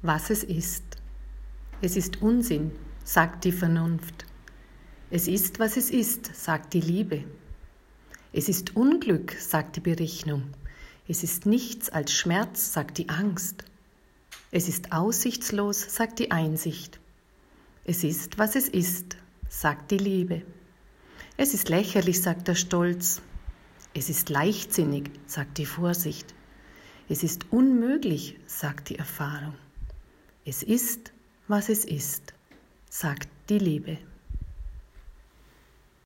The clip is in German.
was es ist. Es ist Unsinn, sagt die Vernunft. Es ist, was es ist, sagt die Liebe. Es ist Unglück, sagt die Berechnung. Es ist nichts als Schmerz, sagt die Angst. Es ist aussichtslos, sagt die Einsicht. Es ist, was es ist, sagt die Liebe. Es ist lächerlich, sagt der Stolz. Es ist leichtsinnig, sagt die Vorsicht. Es ist unmöglich, sagt die Erfahrung. Es ist, was es ist, sagt die Liebe.